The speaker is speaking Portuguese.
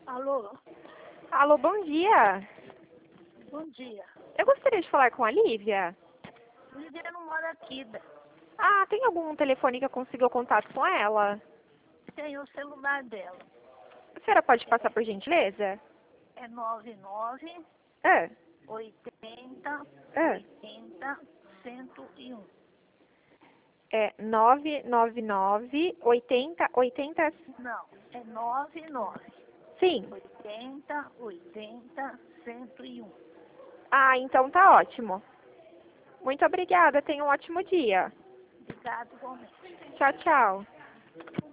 Alô, Alô, bom dia. bom dia. Eu gostaria de falar com a Lívia. Lídia não mora aqui, Ah, tem algum telefone que eu consiga o contato com ela? tem o celular dela. A senhora pode passar por gentileza? É 99 É, 80 é. 80 101. É 999 80. Não, é 99 Sim. 80 80 101. Ah, então tá ótimo. Muito obrigada. Tenha um ótimo dia. Obrigado, igualmente. Tchau, tchau.